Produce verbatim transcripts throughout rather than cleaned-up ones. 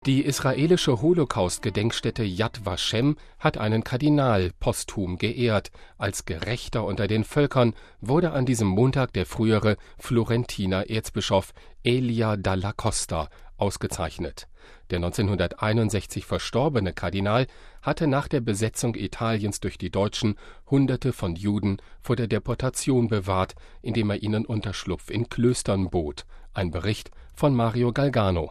Die israelische Holocaust-Gedenkstätte Yad Vashem hat einen Kardinal posthum geehrt. Als Gerechter unter den Völkern wurde an diesem Montag der frühere Florentiner Erzbischof Elia Dalla Costa ausgezeichnet. Der neunzehnhunderteinundsechzig verstorbene Kardinal hatte nach der Besetzung Italiens durch die Deutschen Hunderte von Juden vor der Deportation bewahrt, indem er ihnen Unterschlupf in Klöstern bot. Ein Bericht von Mario Galgano.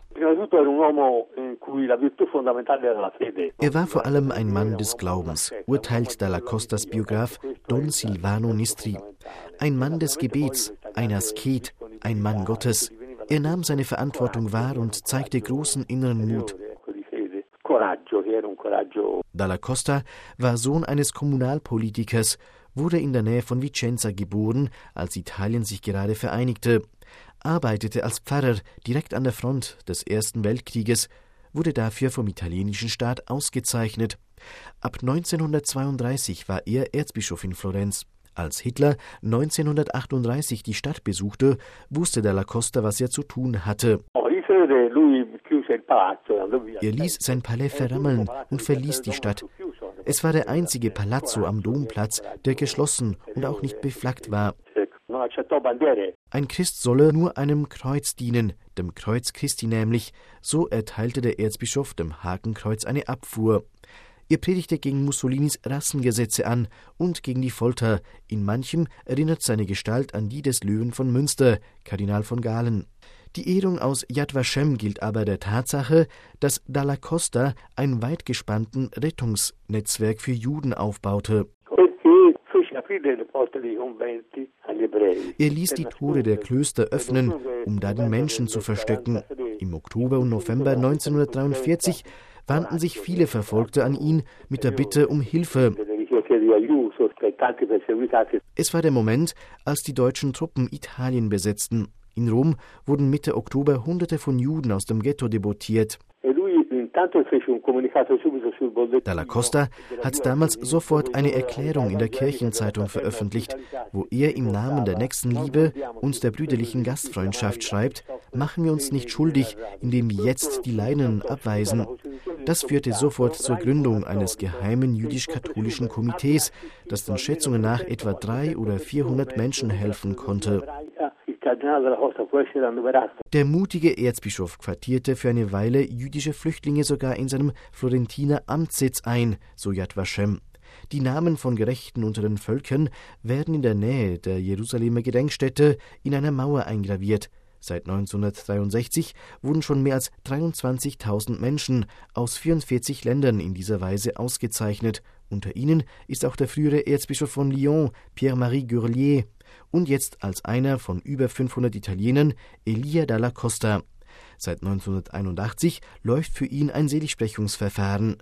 Er war vor allem ein Mann des Glaubens, urteilt Dalla Costas Biograf Don Silvano Nistri. Ein Mann des Gebets, ein Asket, ein Mann Gottes. Er nahm seine Verantwortung wahr und zeigte großen inneren Mut. Dalla Costa war Sohn eines Kommunalpolitikers, wurde in der Nähe von Vicenza geboren, als Italien sich gerade vereinigte, arbeitete als Pfarrer direkt an der Front des Ersten Weltkrieges, wurde dafür vom italienischen Staat ausgezeichnet. Ab neunzehnhundertzweiunddreißig war er Erzbischof in Florenz. Als Hitler neunzehnhundertachtunddreißig die Stadt besuchte, wusste Dalla Costa, was er zu tun hatte. Er ließ sein Palais verrammeln und verließ die Stadt. Es war der einzige Palazzo am Domplatz, der geschlossen und auch nicht beflaggt war. Ein Christ solle nur einem Kreuz dienen, dem Kreuz Christi nämlich, so erteilte der Erzbischof dem Hakenkreuz eine Abfuhr. Er predigte gegen Mussolinis Rassengesetze an und gegen die Folter. In manchem erinnert seine Gestalt an die des Löwen von Münster, Kardinal von Galen. Die Ehrung aus Yad Vashem gilt aber der Tatsache, dass Dalla Costa ein weit gespannten Rettungsnetzwerk für Juden aufbaute. Er ließ die Tore der Klöster öffnen, um da den Menschen zu verstecken. Im Oktober und November neunzehnhundertdreiundvierzig wandten sich viele Verfolgte an ihn mit der Bitte um Hilfe. Es war der Moment, als die deutschen Truppen Italien besetzten. In Rom wurden Mitte Oktober Hunderte von Juden aus dem Ghetto deportiert. Dalla Costa hat damals sofort eine Erklärung in der Kirchenzeitung veröffentlicht, wo er im Namen der Nächstenliebe und der brüderlichen Gastfreundschaft schreibt: Machen wir uns nicht schuldig, indem wir jetzt die Leidenden abweisen. Das führte sofort zur Gründung eines geheimen jüdisch-katholischen Komitees, das den Schätzungen nach etwa drei oder vierhundert Menschen helfen konnte. Der mutige Erzbischof quartierte für eine Weile jüdische Flüchtlinge sogar in seinem Florentiner Amtssitz ein, so Yad Vashem. Die Namen von Gerechten unter den Völkern werden in der Nähe der Jerusalemer Gedenkstätte in einer Mauer eingraviert. Seit neunzehnhundertdreiundsechzig wurden schon mehr als dreiundzwanzigtausend Menschen aus vierundvierzig Ländern in dieser Weise ausgezeichnet. Unter ihnen ist auch der frühere Erzbischof von Lyon, Pierre-Marie Gurlier, und jetzt als einer von über fünfhundert Italienern Elia Dalla Costa. Seit neunzehnhunderteinundachtzig läuft für ihn ein Seligsprechungsverfahren.